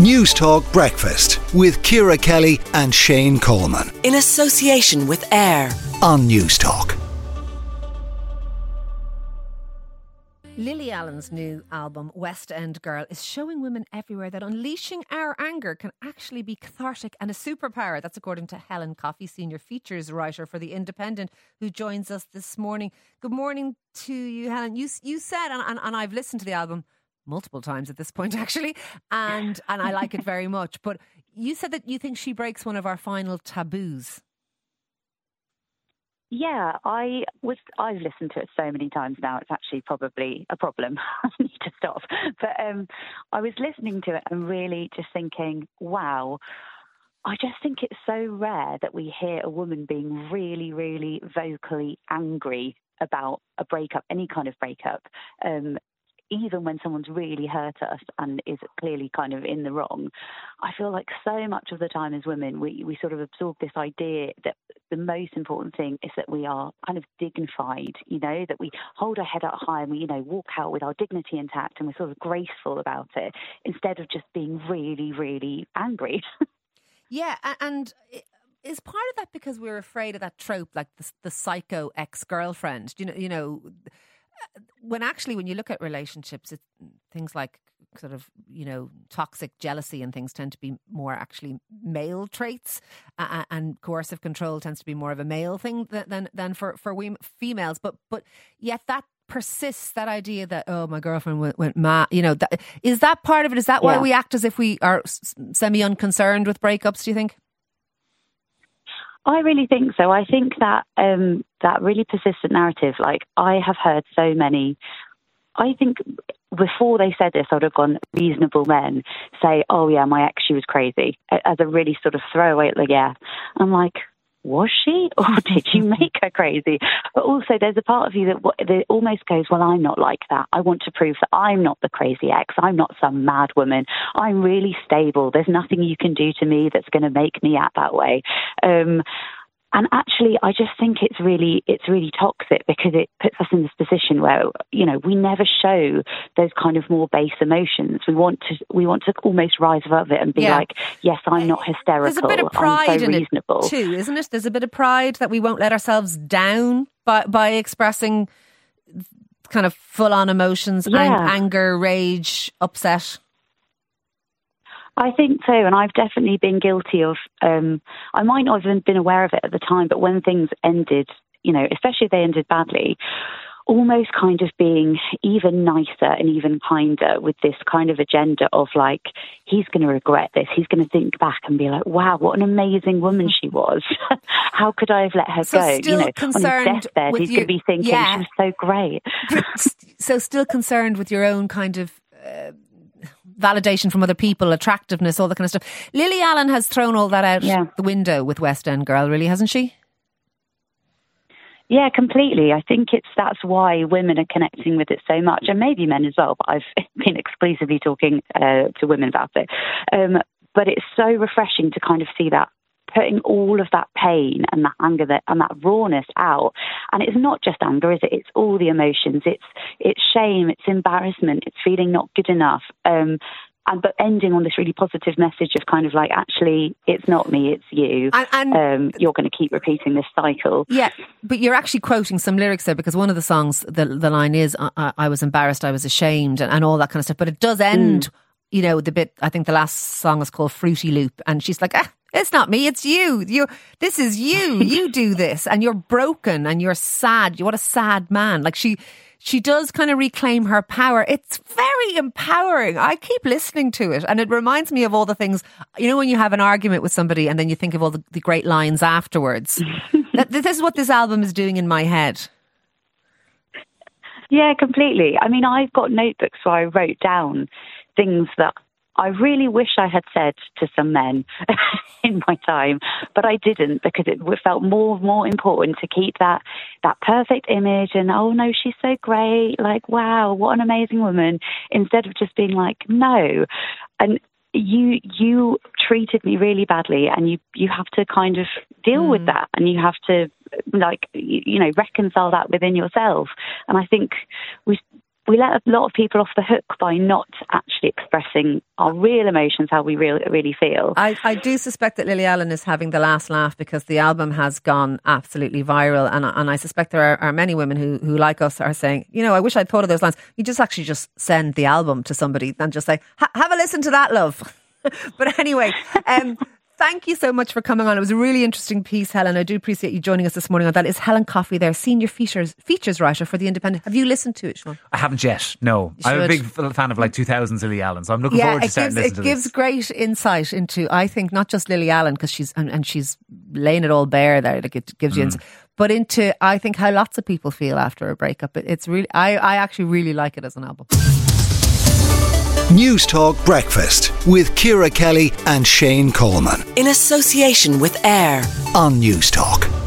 News Talk Breakfast with Ciara Kelly and Shane Coleman. In association with AIR On News Talk. Lily Allen's new album, West End Girl, is showing women everywhere that unleashing our anger can actually be cathartic and a superpower. That's according to Helen Coffey, senior features writer for The Independent, who joins us this morning. Good morning to you, Helen. You said, and I've listened to the album multiple times at this point, actually, and I like it very much. But you said that you think she breaks one of our final taboos. Yeah, I've listened to it so many times now. It's actually probably a problem. I need to stop. But I was listening to it and really just thinking, wow, I just think it's so rare that we hear a woman being really, really vocally angry about a breakup, any kind of breakup. Even when someone's really hurt us and is clearly kind of in the wrong, I feel like so much of the time as women, we sort of absorb this idea that the most important thing is that we are kind of dignified, that we hold our head up high and we, walk out with our dignity intact and we're sort of graceful about it instead of just being really, really angry. Yeah, and is part of that because we're afraid of that trope, like the psycho ex-girlfriend, when you look at relationships, things like sort of, toxic jealousy and things tend to be more actually male traits, and coercive control tends to be more of a male thing than for females. But yet that persists, that idea that, oh, my girlfriend went mad. Is that part of it? Is that why we act as if we are semi-unconcerned with breakups, do you think? I really think so. I think that that really persistent narrative, like I have heard so many, I think before they said this, I would have gone reasonable men say, oh yeah, my ex, she was crazy, as a really sort of throwaway, like, yeah. I'm like, was she? Or did you make her crazy? But also there's a part of you that almost goes, well, I'm not like that. I want to prove that I'm not the crazy ex. I'm not some mad woman. I'm really stable. There's nothing you can do to me that's going to make me act that way. And actually, I just think it's really toxic because it puts us in this position where, we never show those kind of more base emotions. We want to almost rise above it and be like, yes, I'm not hysterical. There's a bit of pride in reasonable. It too, isn't it? There's a bit of pride that we won't let ourselves down by expressing kind of full-on emotions, anger, rage, upset. I think so, and I've definitely been guilty of, I might not have been aware of it at the time, but when things ended, especially if they ended badly, almost kind of being even nicer and even kinder with this kind of agenda of like, he's going to regret this. He's going to think back and be like, wow, what an amazing woman she was. How could I have let her go? Still on his deathbed, he's going to be thinking, she was so great. So still concerned with your own kind of validation from other people, attractiveness, all that kind of stuff. Lily Allen has thrown all that out the window with West End Girl, really, hasn't she? Yeah, completely. I think that's why women are connecting with it so much, and maybe men as well, but I've been exclusively talking to women about it. But it's so refreshing to kind of see that, putting all of that pain and that anger and that rawness out. And it's not just anger, is it? It's all the emotions. It's shame, it's embarrassment, it's feeling not good enough. But ending on this really positive message of kind of like, actually, it's not me, it's you. And you're going to keep repeating this cycle. Yeah, but you're actually quoting some lyrics there, because one of the songs, the line is, I was embarrassed, I was ashamed, and all that kind of stuff. But it does end, the bit, I think the last song is called Fruity Loop, and she's like, it's not me, it's you. This is you. You do this, and you're broken, and you're sad. What a sad man. Like she does kind of reclaim her power. It's very empowering. I keep listening to it, and it reminds me of all the things, when you have an argument with somebody and then you think of all the great lines afterwards. This is what this album is doing in my head. Yeah, completely. I mean, I've got notebooks where I wrote down things that I really wish I had said to some men in my time, but I didn't, because it felt more important to keep that perfect image and, oh no, she's so great, like, wow, what an amazing woman, instead of just being like, no. And you treated me really badly, and you have to kind of deal with that, and you have to reconcile that within yourself. And I think we we let a lot of people off the hook by not actually expressing our real emotions, how we really feel. I do suspect that Lily Allen is having the last laugh because the album has gone absolutely viral, and I suspect there are many women who like us are saying, you know, I wish I'd thought of those lines. You just send the album to somebody and just say, have a listen to that, love. But anyway, thank you so much for coming on. It was a really interesting piece, Helen. I do appreciate you joining us this morning on that. Is Helen Coffey there, senior features writer for The Independent. Have you listened to it, Sean? I haven't yet, no. I'm a big fan of 2000s Lily Allen, so I'm looking forward to starting listening to this. It gives great insight into, I think, not just Lily Allen, because she's laying it all bare there, like it gives you insight, but into, I think, how lots of people feel after a breakup. It's really, I actually really like it as an album. News Talk Breakfast with Ciara Kelly and Shane Coleman. In association with AIR On News Talk.